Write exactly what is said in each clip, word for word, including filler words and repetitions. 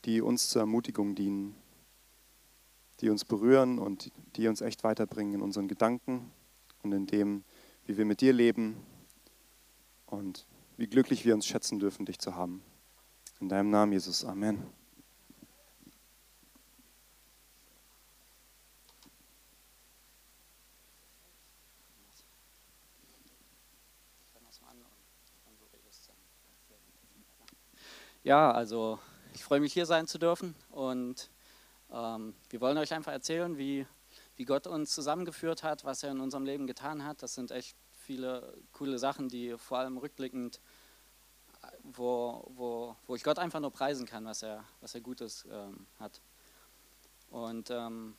die uns zur Ermutigung dienen, die uns berühren und die uns echt weiterbringen in unseren Gedanken und in dem, wie wir mit dir leben und wie glücklich wir uns schätzen dürfen, dich zu haben. In deinem Namen, Jesus. Amen. Ja, also ich freue mich, hier sein zu dürfen und ähm, wir wollen euch einfach erzählen, wie, wie Gott uns zusammengeführt hat, was er in unserem Leben getan hat. Das sind echt viele coole Sachen, die vor allem rückblickend, wo, wo, wo ich Gott einfach nur preisen kann, was er, was er Gutes ähm, hat. Und ähm,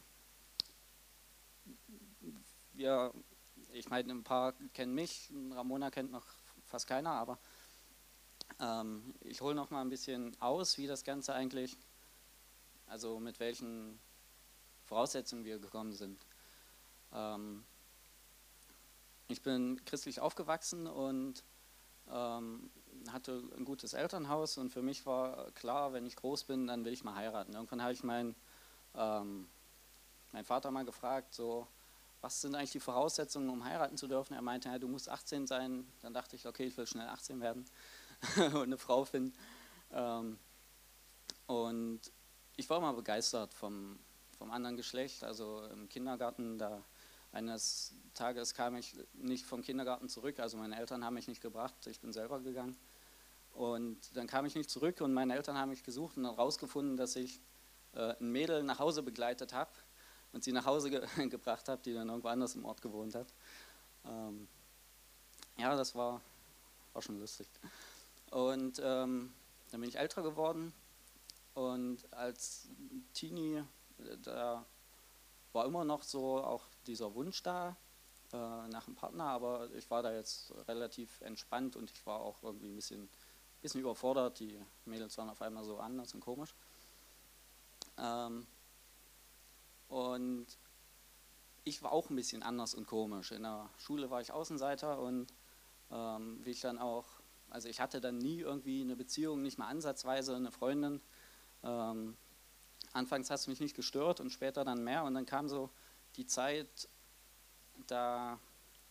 wir, ich meine, ein paar kennen mich, Ramona kennt noch fast keiner, aber ähm, ich hole noch mal ein bisschen aus, wie das Ganze eigentlich, also mit welchen Voraussetzungen wir gekommen sind. Ähm, ich bin christlich aufgewachsen und ähm, hatte ein gutes Elternhaus und für mich war klar, wenn ich groß bin, dann will ich mal heiraten. Irgendwann habe ich meinen ähm, mein Vater mal gefragt, so, was sind eigentlich die Voraussetzungen, um heiraten zu dürfen? Er meinte, ja, du musst achtzehn sein. Dann dachte ich, okay, ich will schnell achtzehn werden und eine Frau finden. Ähm, und ich war immer begeistert vom, vom anderen Geschlecht. Also im Kindergarten, da eines Tages kam ich nicht vom Kindergarten zurück. Also meine Eltern haben mich nicht gebracht, ich bin selber gegangen. Und dann kam ich nicht zurück und meine Eltern haben mich gesucht und dann rausgefunden, dass ich äh, ein Mädel nach Hause begleitet habe und sie nach Hause ge gebracht habe, die dann irgendwo anders im Ort gewohnt hat. Ähm, ja, das war, war schon lustig. Und ähm, dann bin ich älter geworden und als Teenie, da war immer noch so auch dieser Wunsch da äh, nach einem Partner, aber ich war da jetzt relativ entspannt und ich war auch irgendwie ein bisschen, bisschen überfordert. Die Mädels waren auf einmal so anders und komisch. Ähm, und ich war auch ein bisschen anders und komisch. In der Schule war ich Außenseiter und ähm, wie ich dann auch, also ich hatte dann nie irgendwie eine Beziehung, nicht mal ansatzweise eine Freundin. Ähm, anfangs hat es mich nicht gestört und später dann mehr und dann kam so die Zeit, da,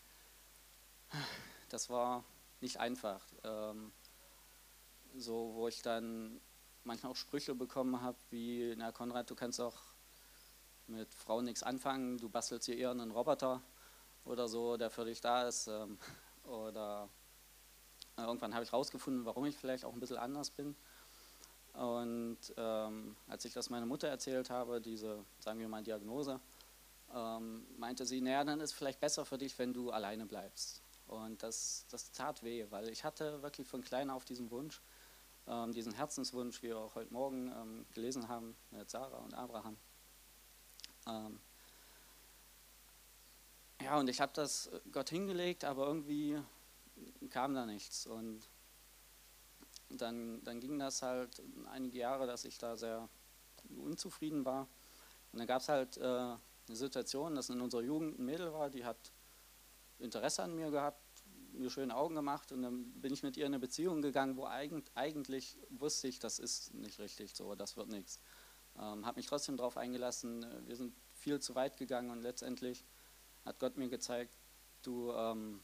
das war nicht einfach. Ähm, so, wo ich dann manchmal auch Sprüche bekommen habe, wie, na Konrad, du kannst auch mit Frauen nichts anfangen, du bastelst hier eher einen Roboter oder so, der für dich da ist. Ähm, oder äh, irgendwann habe ich rausgefunden, warum ich vielleicht auch ein bisschen anders bin. Und ähm, als ich das meiner Mutter erzählt habe, diese, sagen wir mal, Diagnose, ähm, meinte sie, naja, dann ist es vielleicht besser für dich, wenn du alleine bleibst. Und das, das tat weh, weil ich hatte wirklich von klein auf diesen Wunsch, ähm, diesen Herzenswunsch, wie wir auch heute Morgen ähm, gelesen haben mit Sarah und Abraham. Ähm, ja, und ich habe das Gott hingelegt, aber irgendwie kam da nichts. Und dann, dann ging das halt einige Jahre, dass ich da sehr unzufrieden war. Und dann gab es halt äh, eine Situation, dass in unserer Jugend ein Mädel war, die hat Interesse an mir gehabt, mir schöne Augen gemacht und dann bin ich mit ihr in eine Beziehung gegangen, wo eigentlich, eigentlich wusste ich, das ist nicht richtig so, das wird nichts. Ähm, habe mich trotzdem darauf eingelassen, wir sind viel zu weit gegangen und letztendlich hat Gott mir gezeigt, du, ähm,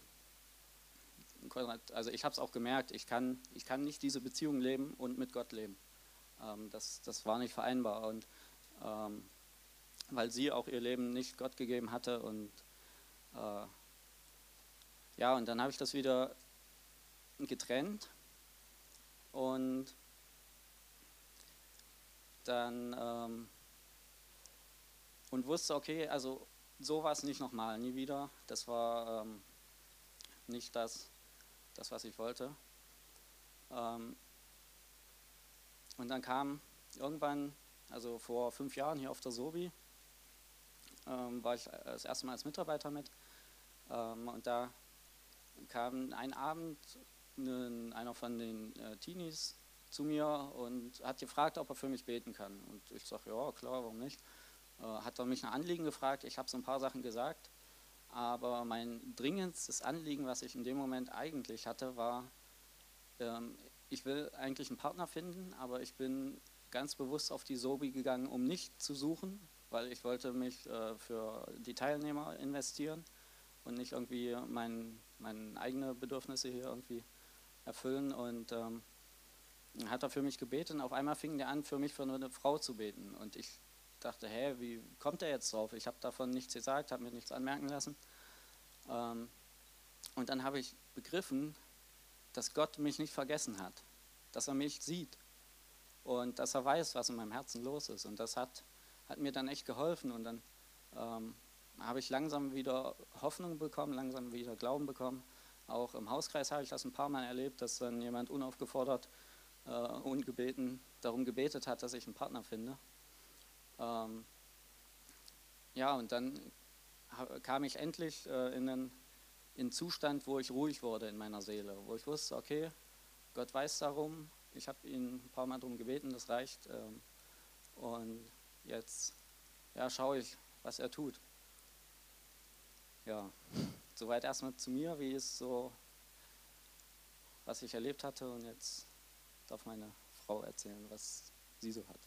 also ich habe es auch gemerkt, ich kann, ich kann nicht diese Beziehung leben und mit Gott leben. Ähm, das, das war nicht vereinbar und ähm, weil sie auch ihr Leben nicht Gott gegeben hatte und äh, ja, und dann habe ich das wieder getrennt und dann ähm, und wusste, okay, also sowas nicht nochmal, nie wieder. Das war ähm, nicht das, das, was ich wollte. Ähm, und dann kam irgendwann, also vor fünf Jahren hier auf der Sobi, ähm, war ich das erste Mal als Mitarbeiter mit. Ähm, und da kam ein Abend ein, einer von den äh, Teenies zu mir und hat gefragt, ob er für mich beten kann. Und ich sage, ja, klar, warum nicht? Äh, hat er mich ein Anliegen gefragt, ich habe so ein paar Sachen gesagt, aber mein dringendstes Anliegen, was ich in dem Moment eigentlich hatte, war, ähm, ich will eigentlich einen Partner finden, aber ich bin ganz bewusst auf die Sobi gegangen, um nicht zu suchen, weil ich wollte mich äh, für die Teilnehmer investieren und nicht irgendwie mein, meine eigenen Bedürfnisse hier irgendwie erfüllen. Und ähm, hat er für mich gebetet und auf einmal fing der an, für mich für eine Frau zu beten. Und ich dachte, hä, wie kommt er jetzt drauf? Ich habe davon nichts gesagt, habe mir nichts anmerken lassen. Ähm, und dann habe ich begriffen, dass Gott mich nicht vergessen hat, dass er mich sieht und dass er weiß, was in meinem Herzen los ist. Und das hat, hat mir dann echt geholfen. Und dann ähm, habe ich langsam wieder Hoffnung bekommen, langsam wieder Glauben bekommen. Auch im Hauskreis habe ich das ein paar Mal erlebt, dass dann jemand unaufgefordert, äh, ungebeten darum gebetet hat, dass ich einen Partner finde. Ähm, ja, und dann kam ich endlich äh, in einen, in einen Zustand, wo ich ruhig wurde in meiner Seele, wo ich wusste, okay, Gott weiß darum, ich habe ihn ein paar Mal darum gebeten, das reicht. Ähm, und jetzt ja, schaue ich, was er tut. Ja, soweit erstmal zu mir, wie es so, was ich erlebt hatte, und jetzt darf meine Frau erzählen, was sie so hat.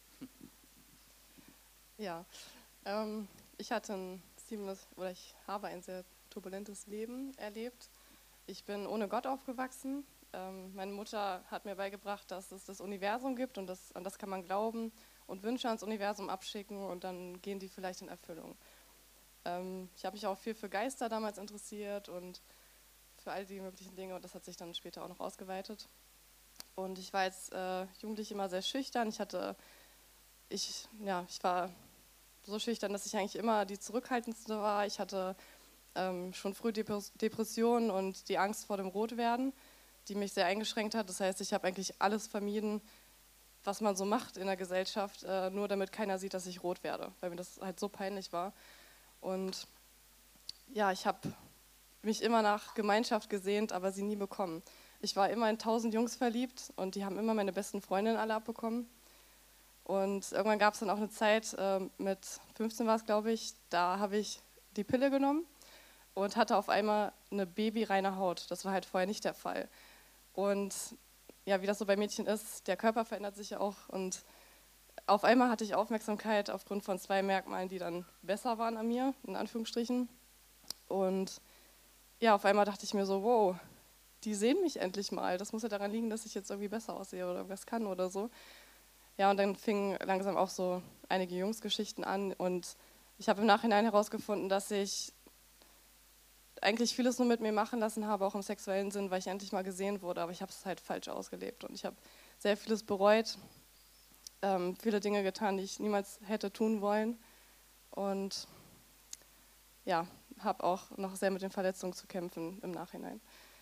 Ja, ähm, ich hatte ein ziemlich, oder ich habe ein sehr turbulentes Leben erlebt. Ich bin ohne Gott aufgewachsen. Ähm, meine Mutter hat mir beigebracht, dass es das Universum gibt und das, an das kann man glauben und Wünsche ans Universum abschicken und dann gehen die vielleicht in Erfüllung. Ähm, ich habe mich auch viel für Geister damals interessiert und für all die möglichen Dinge und das hat sich dann später auch noch ausgeweitet. Und ich war als äh, Jugendliche immer sehr schüchtern. Ich hatte, ich, ja, ich war so schüchtern, dass ich eigentlich immer die Zurückhaltendste war. Ich hatte ähm, schon früh Depressionen und die Angst vor dem Rotwerden, die mich sehr eingeschränkt hat. Das heißt, ich habe eigentlich alles vermieden, was man so macht in der Gesellschaft, äh, nur damit keiner sieht, dass ich rot werde, weil mir das halt so peinlich war. Und ja, ich habe mich immer nach Gemeinschaft gesehnt, aber sie nie bekommen. Ich war immer in tausend Jungs verliebt und die haben immer meine besten Freundinnen alle abbekommen. Und irgendwann gab es dann auch eine Zeit, äh, mit fünfzehn war es, glaube ich, da habe ich die Pille genommen und hatte auf einmal eine babyreine Haut. Das war halt vorher nicht der Fall. Und ja, wie das so bei Mädchen ist, der Körper verändert sich ja auch. Und auf einmal hatte ich Aufmerksamkeit aufgrund von zwei Merkmalen, die dann besser waren an mir, in Anführungsstrichen. Und ja, auf einmal dachte ich mir so, wow, die sehen mich endlich mal. Das muss ja daran liegen, dass ich jetzt irgendwie besser aussehe oder irgendwas kann oder so. Ja, und dann fingen langsam auch so einige Jungsgeschichten an und ich habe im Nachhinein herausgefunden, dass ich eigentlich vieles nur mit mir machen lassen habe, auch im sexuellen Sinn, weil ich endlich mal gesehen wurde, aber ich habe es halt falsch ausgelebt und ich habe sehr vieles bereut, ähm, viele Dinge getan, die ich niemals hätte tun wollen und ja, habe auch noch sehr mit den Verletzungen zu kämpfen im Nachhinein.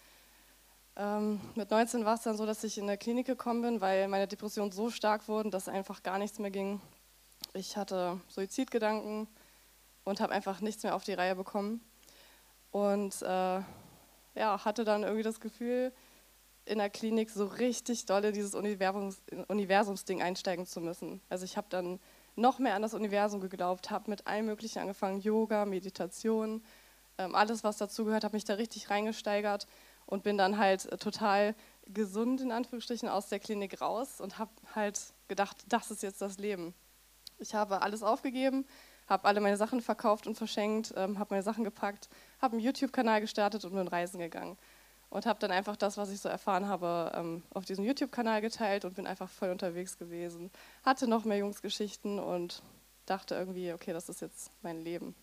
Ähm, mit neunzehn war es dann so, dass ich in der Klinik gekommen bin, weil meine Depressionen so stark wurden, dass einfach gar nichts mehr ging. Ich hatte Suizidgedanken und habe einfach nichts mehr auf die Reihe bekommen. Und äh, ja, hatte dann irgendwie das Gefühl, in der Klinik so richtig doll in dieses Universums, Universumsding einsteigen zu müssen. Also ich habe dann noch mehr an das Universum geglaubt, habe mit allem Möglichen angefangen, Yoga, Meditation, ähm, alles was dazugehört, habe mich da richtig reingesteigert. Und bin dann halt total gesund, in Anführungsstrichen, aus der Klinik raus und habe halt gedacht, das ist jetzt das Leben. Ich habe alles aufgegeben, habe alle meine Sachen verkauft und verschenkt, ähm, habe meine Sachen gepackt, habe einen YouTube-Kanal gestartet und bin reisen gegangen. Und habe dann einfach das, was ich so erfahren habe, ähm, auf diesem YouTube-Kanal geteilt und bin einfach voll unterwegs gewesen. Hatte noch mehr Jungsgeschichten und dachte irgendwie, okay, das ist jetzt mein Leben.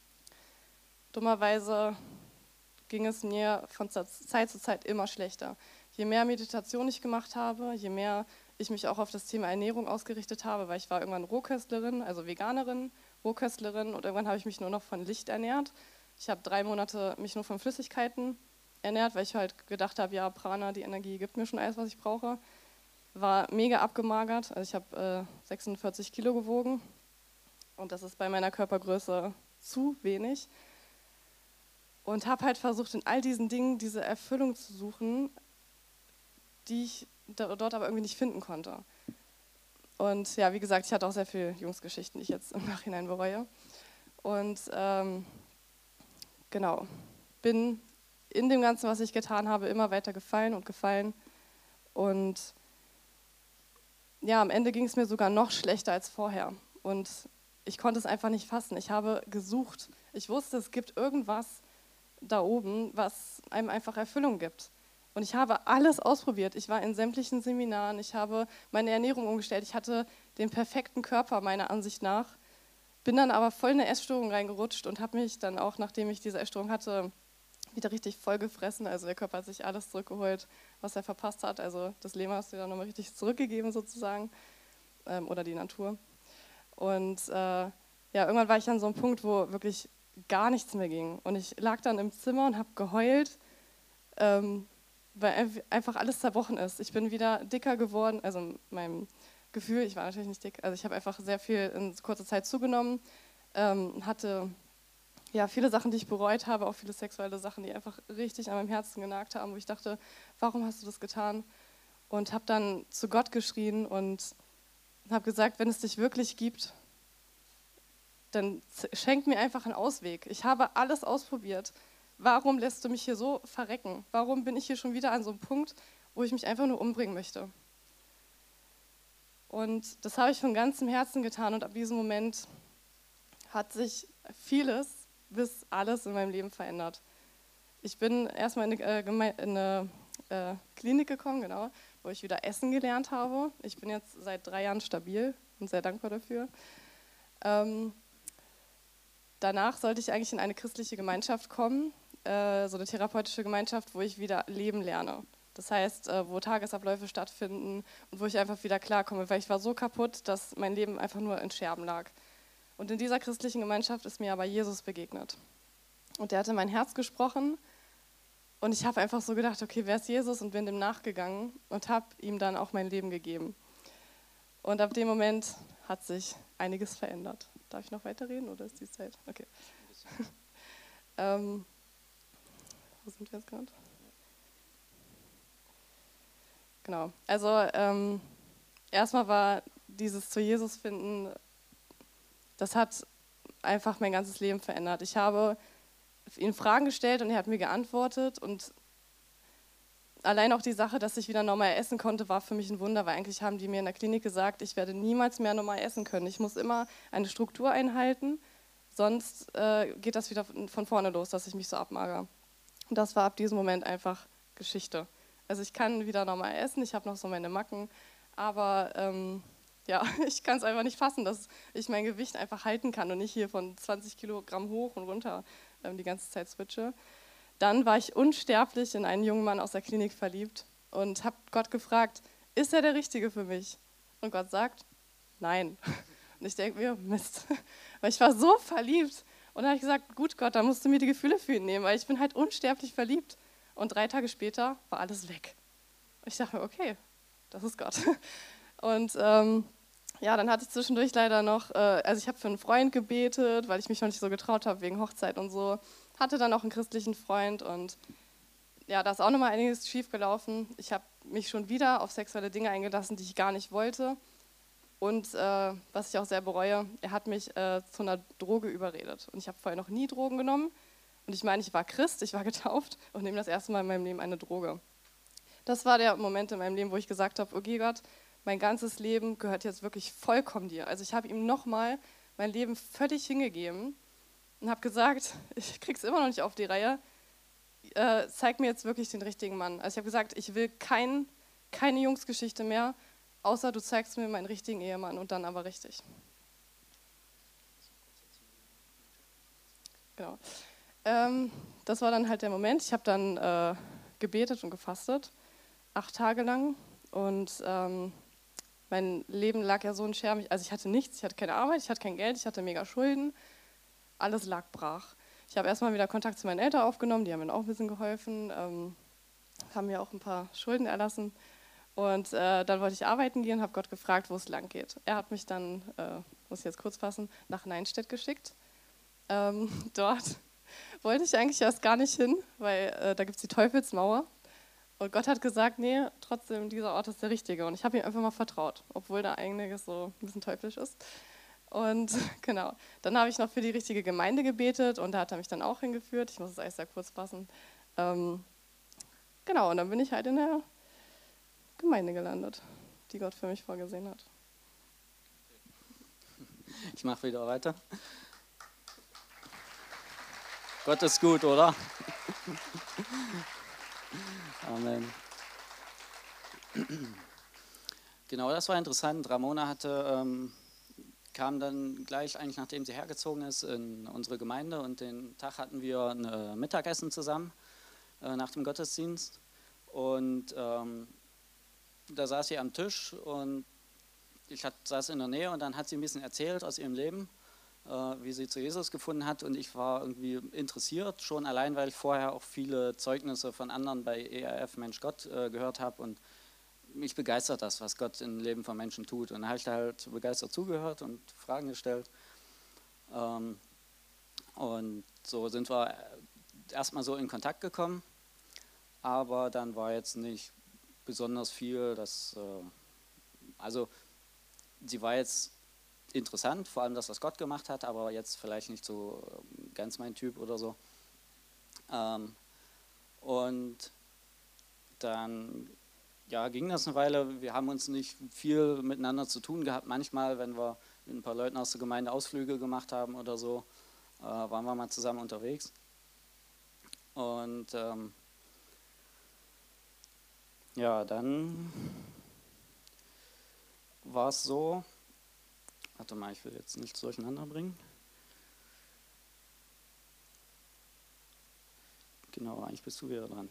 Dummerweise ging es mir von Zeit zu Zeit immer schlechter. Je mehr Meditation ich gemacht habe, je mehr ich mich auch auf das Thema Ernährung ausgerichtet habe, weil ich war irgendwann Rohköstlerin, also Veganerin, Rohköstlerin und irgendwann habe ich mich nur noch von Licht ernährt. Ich habe drei Monate mich nur von Flüssigkeiten ernährt, weil ich halt gedacht habe, ja, Prana, die Energie gibt mir schon alles, was ich brauche. War mega abgemagert, also ich habe äh, sechsundvierzig Kilo gewogen und das ist bei meiner Körpergröße zu wenig. Und habe halt versucht, in all diesen Dingen diese Erfüllung zu suchen, die ich dort aber irgendwie nicht finden konnte. Und ja, wie gesagt, ich hatte auch sehr viele Jungsgeschichten, die ich jetzt im Nachhinein bereue. Und ähm, genau, bin in dem Ganzen, was ich getan habe, immer weiter gefallen und gefallen. Und ja, am Ende ging es mir sogar noch schlechter als vorher. Und ich konnte es einfach nicht fassen. Ich habe gesucht. Ich wusste, es gibt irgendwas da oben, was einem einfach Erfüllung gibt. Und ich habe alles ausprobiert. Ich war in sämtlichen Seminaren, ich habe meine Ernährung umgestellt, ich hatte den perfekten Körper meiner Ansicht nach, bin dann aber voll in eine Essstörung reingerutscht und habe mich dann auch, nachdem ich diese Essstörung hatte, wieder richtig voll gefressen. Also der Körper hat sich alles zurückgeholt, was er verpasst hat. Also das Leben hast du dann nochmal richtig zurückgegeben sozusagen, ähm, oder die Natur. Und äh, ja, irgendwann war ich an so einem Punkt, wo wirklich gar nichts mehr ging. Und ich lag dann im Zimmer und habe geheult, ähm, weil einfach alles zerbrochen ist. Ich bin wieder dicker geworden, also meinem Gefühl, ich war natürlich nicht dick, also ich habe einfach sehr viel in kurzer Zeit zugenommen, ähm, hatte ja viele Sachen, die ich bereut habe, auch viele sexuelle Sachen, die einfach richtig an meinem Herzen genagt haben, wo ich dachte, warum hast du das getan? Und habe dann zu Gott geschrien und habe gesagt, wenn es dich wirklich gibt, dann schenk mir einfach einen Ausweg. Ich habe alles ausprobiert. Warum lässt du mich hier so verrecken? Warum bin ich hier schon wieder an so einem Punkt, wo ich mich einfach nur umbringen möchte? Und das habe ich von ganzem Herzen getan und ab diesem Moment hat sich vieles bis alles in meinem Leben verändert. Ich bin erstmal in eine, äh, in eine äh, Klinik gekommen, genau, wo ich wieder Essen gelernt habe. Ich bin jetzt seit drei Jahren stabil und sehr dankbar dafür. Ähm, danach sollte ich eigentlich in eine christliche Gemeinschaft kommen, äh, so eine therapeutische Gemeinschaft, wo ich wieder leben lerne. Das heißt, äh, wo Tagesabläufe stattfinden und wo ich einfach wieder klarkomme, weil ich war so kaputt, dass mein Leben einfach nur in Scherben lag. Und in dieser christlichen Gemeinschaft ist mir aber Jesus begegnet. Und der hatte mein Herz gesprochen und ich habe einfach so gedacht, okay, wer ist Jesus? Und bin dem nachgegangen und habe ihm dann auch mein Leben gegeben. Und ab dem Moment hat sich einiges verändert. Darf ich noch weiterreden oder ist die Zeit? Okay. ähm, wo sind wir jetzt gerade? Genau, also ähm, erstmal war dieses zu Jesus finden, das hat einfach mein ganzes Leben verändert. Ich habe ihm Fragen gestellt und er hat mir geantwortet und allein auch die Sache, dass ich wieder normal essen konnte, war für mich ein Wunder, weil eigentlich haben die mir in der Klinik gesagt, ich werde niemals mehr normal essen können. Ich muss immer eine Struktur einhalten, sonst äh, geht das wieder von vorne los, dass ich mich so abmager. Und das war ab diesem Moment einfach Geschichte. Also ich kann wieder normal essen, ich habe noch so meine Macken, aber ähm, ja, ich kann es einfach nicht fassen, dass ich mein Gewicht einfach halten kann und nicht hier von zwanzig Kilogramm hoch und runter ähm, die ganze Zeit switche. Dann war ich unsterblich in einen jungen Mann aus der Klinik verliebt und habe Gott gefragt, ist er der Richtige für mich? Und Gott sagt, nein. Und ich denke mir, Mist, weil ich war so verliebt. Und dann habe ich gesagt, gut Gott, dann musst du mir die Gefühle für ihn nehmen, weil ich bin halt unsterblich verliebt. Und drei Tage später war alles weg. Ich dachte mir, okay, das ist Gott. Und ähm, ja, dann hatte ich zwischendurch leider noch, äh, also ich habe für einen Freund gebetet, weil ich mich noch nicht so getraut habe wegen Hochzeit und so. Hatte dann auch einen christlichen Freund und ja, da ist auch nochmal einiges schief gelaufen. Ich habe mich schon wieder auf sexuelle Dinge eingelassen, die ich gar nicht wollte. Und äh, was ich auch sehr bereue, er hat mich äh, zu einer Droge überredet. Und ich habe vorher noch nie Drogen genommen. Und ich meine, ich war Christ, ich war getauft und nehme das erste Mal in meinem Leben eine Droge. Das war der Moment in meinem Leben, wo ich gesagt habe, okay Gott, mein ganzes Leben gehört jetzt wirklich vollkommen dir. Also ich habe ihm nochmal mein Leben völlig hingegeben und habe gesagt, ich krieg's immer noch nicht auf die Reihe, äh, zeig mir jetzt wirklich den richtigen Mann. Also ich habe gesagt, ich will kein, keine Jungsgeschichte mehr, außer du zeigst mir meinen richtigen Ehemann und dann aber richtig. Genau. Ähm, das war dann halt der Moment. Ich habe dann äh, gebetet und gefastet, acht Tage lang. Und ähm, mein Leben lag ja so in Scherben. Also ich hatte nichts, ich hatte keine Arbeit, ich hatte kein Geld, ich hatte mega Schulden. Alles lag brach. Ich habe erstmal wieder Kontakt zu meinen Eltern aufgenommen, die haben mir auch ein bisschen geholfen, ähm, haben mir auch ein paar Schulden erlassen. Und äh, dann wollte ich arbeiten gehen und habe Gott gefragt, wo es lang geht. Er hat mich dann, äh, muss ich jetzt kurz fassen, nach Neinstedt geschickt. Ähm, dort wollte ich eigentlich erst gar nicht hin, weil äh, da gibt es die Teufelsmauer. Und Gott hat gesagt, nee, trotzdem, dieser Ort ist der richtige. Und ich habe ihm einfach mal vertraut, obwohl da einiges so ein bisschen teuflisch ist. Und genau, dann habe ich noch für die richtige Gemeinde gebetet und da hat er mich dann auch hingeführt. Ich muss es alles sehr kurz fassen. Ähm, genau, und dann bin ich halt in der Gemeinde gelandet. die Gott für mich vorgesehen hat. Ich mache wieder weiter. Gott ist gut, oder? Amen. Genau, das war interessant. Ramona hatte, ähm, kam dann gleich, eigentlich nachdem sie hergezogen ist, in unsere Gemeinde und den Tag hatten wir ein äh, Mittagessen zusammen äh, nach dem Gottesdienst und ähm, da saß sie am Tisch und ich hat, saß in der Nähe und dann hat sie ein bisschen erzählt aus ihrem Leben, äh, wie sie zu Jesus gefunden hat und ich war irgendwie interessiert, schon allein, weil ich vorher auch viele Zeugnisse von anderen bei E R F Mensch Gott äh, gehört habe und mich begeistert das, was Gott im Leben von Menschen tut. Und da habe ich da halt begeistert zugehört und Fragen gestellt. Ähm, und so sind wir erstmal so in Kontakt gekommen, aber dann war jetzt nicht besonders viel, das, äh, also sie war jetzt interessant, vor allem das, was Gott gemacht hat, aber jetzt vielleicht nicht so ganz mein Typ oder so. Ähm, und dann ja, ging das eine Weile. Wir haben uns nicht viel miteinander zu tun gehabt. Manchmal, wenn wir mit ein paar Leuten aus der Gemeinde Ausflüge gemacht haben oder so, äh, waren wir mal zusammen unterwegs. Und ähm, ja, dann war es so, warte mal, ich will jetzt nichts durcheinander bringen. Genau, eigentlich bist du wieder dran.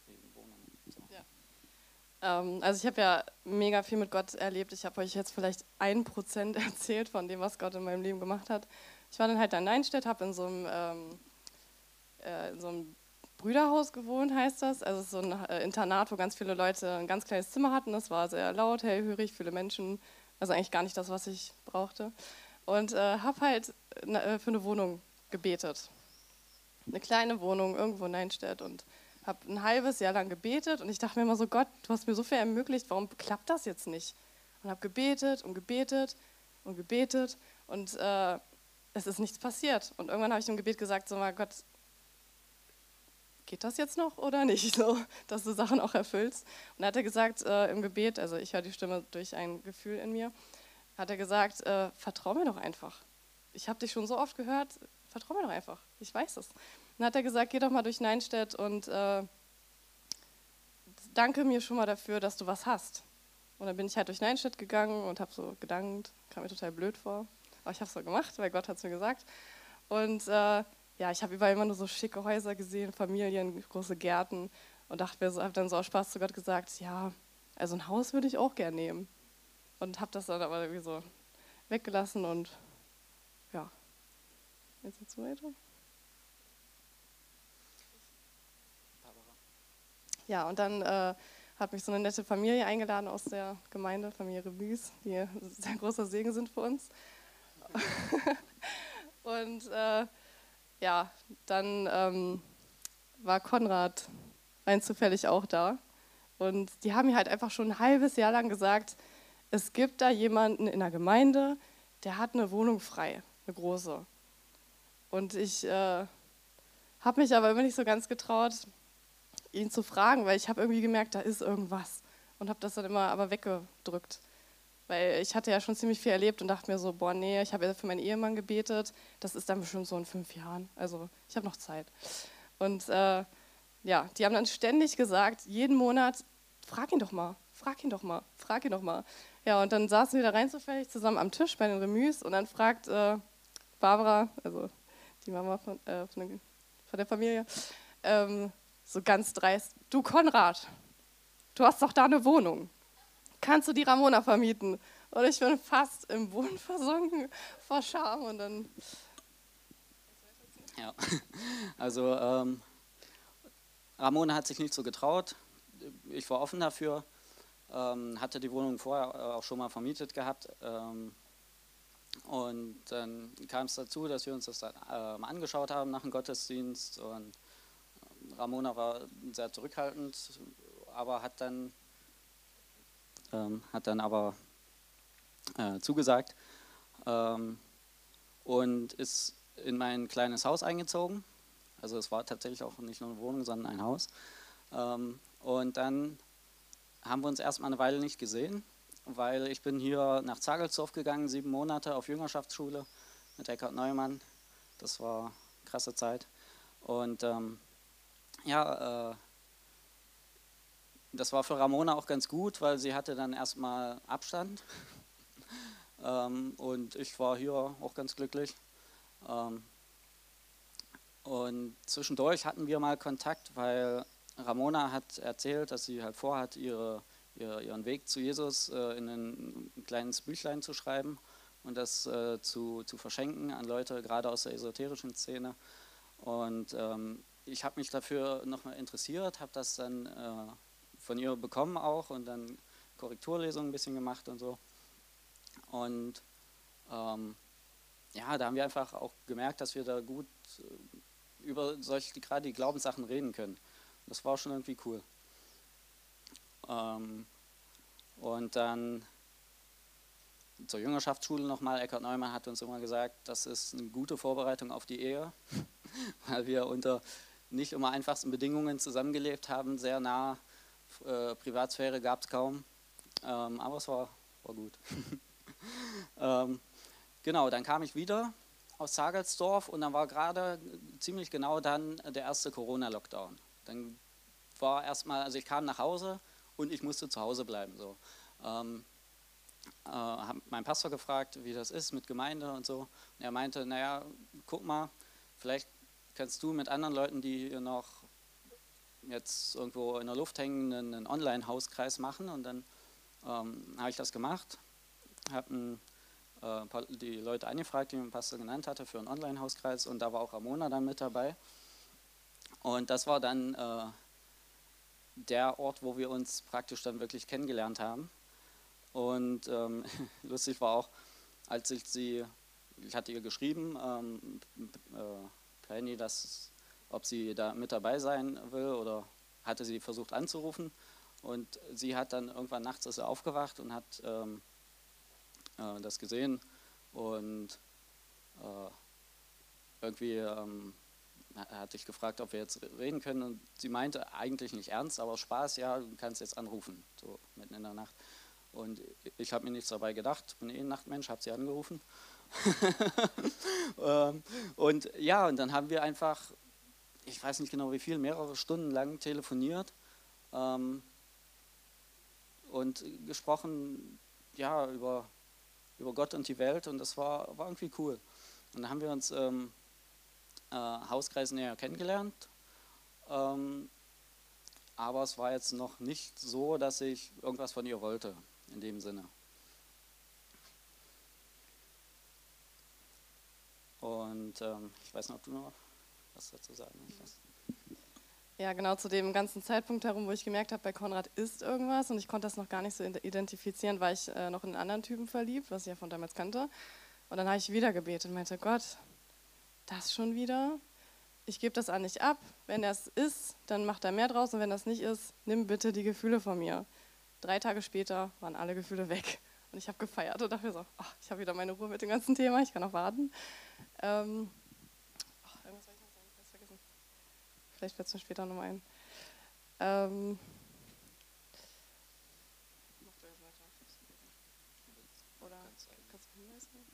Also ich habe ja mega viel mit Gott erlebt. Ich habe euch jetzt vielleicht ein Prozent erzählt von dem, was Gott in meinem Leben gemacht hat. Ich war dann halt in Neinstedt, habe in so einem, ähm, äh, in so einem Brüderhaus gewohnt, heißt das. Also es ist so ein äh, Internat, wo ganz viele Leute ein ganz kleines Zimmer hatten. Das war sehr laut, hellhörig, viele Menschen. Also eigentlich gar nicht das, was ich brauchte. Und äh, habe halt äh, für eine Wohnung gebetet. Eine kleine Wohnung irgendwo in Neinstedt und habe ein halbes Jahr lang gebetet und ich dachte mir immer so, Gott, du hast mir so viel ermöglicht, warum klappt das jetzt nicht? Und habe gebetet und gebetet und gebetet und äh, es ist nichts passiert. Und irgendwann habe ich im Gebet gesagt, so mal, Gott, geht das jetzt noch oder nicht, so, dass du Sachen auch erfüllst? Und dann hat er gesagt äh, im Gebet, also ich höre die Stimme durch ein Gefühl in mir, hat er gesagt, äh, vertrau mir doch einfach. Ich habe dich schon so oft gehört, vertrau mir doch einfach, ich weiß es. Dann hat er gesagt, geh doch mal durch Neinstedt und äh, danke mir schon mal dafür, dass du was hast. Und dann bin ich halt durch Neinstedt gegangen und habe so gedankt, kam mir total blöd vor, aber ich habe es so gemacht, weil Gott hat es mir gesagt. Und äh, ja, ich habe überall immer nur so schicke Häuser gesehen, Familien, große Gärten und dachte mir so, habe dann so aus Spaß zu Gott gesagt, ja, also ein Haus würde ich auch gerne nehmen. Und habe das dann aber irgendwie so weggelassen und ja, jetzt geht's weiter. Ja, und dann äh, hat mich so eine nette Familie eingeladen aus der Gemeinde, Familie Rebüs, die ein sehr großer Segen sind für uns. Und äh, ja, dann ähm, war Konrad rein zufällig auch da. Und die haben mir halt einfach schon ein halbes Jahr lang gesagt, es gibt da jemanden in der Gemeinde, der hat eine Wohnung frei, eine große. Und ich äh, habe mich aber immer nicht so ganz getraut, ihn zu fragen, weil ich habe irgendwie gemerkt, da ist irgendwas und habe das dann immer aber weggedrückt, weil ich hatte ja schon ziemlich viel erlebt und dachte mir so, boah nee, ich habe ja für meinen Ehemann gebetet, das ist dann bestimmt so in fünf Jahren, also ich habe noch Zeit. Und äh, ja, die haben dann ständig gesagt, jeden Monat, frag ihn doch mal, frag ihn doch mal, frag ihn doch mal. Ja, und dann saßen wir da rein zufällig zusammen am Tisch bei den Remüs und dann fragt äh, Barbara, also die Mama von, äh, von, der, von der Familie, ähm, so ganz dreist, du Konrad, du hast doch da eine Wohnung, kannst du die Ramona vermieten? Und ich bin fast im Boden versunken vor Scham und dann... Ja, also ähm, Ramona hat sich nicht so getraut, ich war offen dafür, ähm, hatte die Wohnung vorher auch schon mal vermietet gehabt ähm, und dann kam es dazu, dass wir uns das dann äh, angeschaut haben nach dem Gottesdienst und Ramona war sehr zurückhaltend, aber hat dann, ähm, hat dann aber äh, zugesagt ähm, und ist in mein kleines Haus eingezogen. Also es war tatsächlich auch nicht nur eine Wohnung, sondern ein Haus. Ähm, und dann haben wir uns erstmal eine Weile nicht gesehen weil ich bin hier nach Zagelsdorf gegangen, sieben Monate auf Jüngerschaftsschule mit Eckhard Neumann. Das war eine krasse Zeit. Und ähm, ja, äh, das war für Ramona auch ganz gut, weil sie hatte dann erstmal Abstand. ähm, und ich war hier auch ganz glücklich. Ähm, und zwischendurch hatten wir mal Kontakt, weil Ramona hat erzählt, dass sie halt vorhat, ihre, ihre, ihren Weg zu Jesus äh, in ein kleines Büchlein zu schreiben und das äh, zu, zu verschenken an Leute, gerade aus der esoterischen Szene. Und ähm, ich habe mich dafür nochmal interessiert, habe das dann äh, von ihr bekommen auch und dann Korrekturlesungen ein bisschen gemacht und so. Und ähm, ja, da haben wir einfach auch gemerkt, dass wir da gut äh, über solche, gerade die Glaubenssachen reden können. Das war schon irgendwie cool. Ähm, und dann zur Jüngerschaftsschule nochmal, Eckhard Neumann hat uns immer gesagt, das ist eine gute Vorbereitung auf die Ehe, weil wir unter nicht immer einfachsten Bedingungen zusammengelebt haben, sehr nah, äh, Privatsphäre gab es kaum, ähm, aber es war, war gut. ähm, genau, dann kam ich wieder aus Zagelsdorf und dann war gerade ziemlich genau dann der erste Corona-Lockdown. Dann war erstmal, also ich kam nach Hause und ich musste zu Hause bleiben. So. Ähm, äh, habe meinen Pastor gefragt, wie das ist mit Gemeinde und so. Und er meinte, naja, guck mal, vielleicht kannst du mit anderen Leuten, die noch jetzt irgendwo in der Luft hängen, einen Online-Hauskreis machen. Und dann ähm, habe ich das gemacht, habe äh, die Leute angefragt, die mein Pastor genannt hatte, für einen Online-Hauskreis. Und da war auch Ramona dann mit dabei. Und das war dann äh, der Ort, wo wir uns praktisch dann wirklich kennengelernt haben. Und ähm, lustig war auch, als ich sie, ich hatte ihr geschrieben, ähm, äh, per Handy, dass, ob sie da mit dabei sein will oder hatte sie versucht anzurufen. Und sie hat dann irgendwann nachts ist sie aufgewacht und hat ähm, äh, das gesehen und äh, irgendwie ähm, hatte ich gefragt, ob wir jetzt reden können und sie meinte eigentlich nicht ernst, aber Spaß, ja, du kannst jetzt anrufen, so mitten in der Nacht. Und ich habe mir nichts dabei gedacht, bin eh ein Nachtmensch, habe sie angerufen. Und ja, und dann haben wir einfach, ich weiß nicht genau wie viel, mehrere Stunden lang telefoniert ähm, und gesprochen, ja, über, über Gott und die Welt und das war, war irgendwie cool. Und dann haben wir uns ähm, äh, Hauskreis näher kennengelernt, ähm, aber es war jetzt noch nicht so, dass ich irgendwas von ihr wollte. In dem Sinne. Und ähm, ich weiß nicht, ob du noch was dazu sagen möchtest. Ja, genau zu dem ganzen Zeitpunkt herum, wo ich gemerkt habe, bei Konrad ist irgendwas und ich konnte das noch gar nicht so identifizieren, war ich äh, noch in einen anderen Typen verliebt, was ich ja von damals kannte. Und dann habe ich wieder gebetet und meinte, Gott, das schon wieder? Ich gebe das an nicht ab. Wenn das ist, dann macht er mehr draus und wenn das nicht ist, nimm bitte die Gefühle von mir. Drei Tage später waren alle Gefühle weg und ich habe gefeiert und dachte mir so, ach, ich habe wieder meine Ruhe mit dem ganzen Thema, ich kann noch warten. Ähm, ach, irgendwas soll ich noch sagen, ich habe vergessen. Vielleicht fällt es mir später nochmal ein. Ähm, mach du jetzt weiter. Oder kannst du Hinweis geben?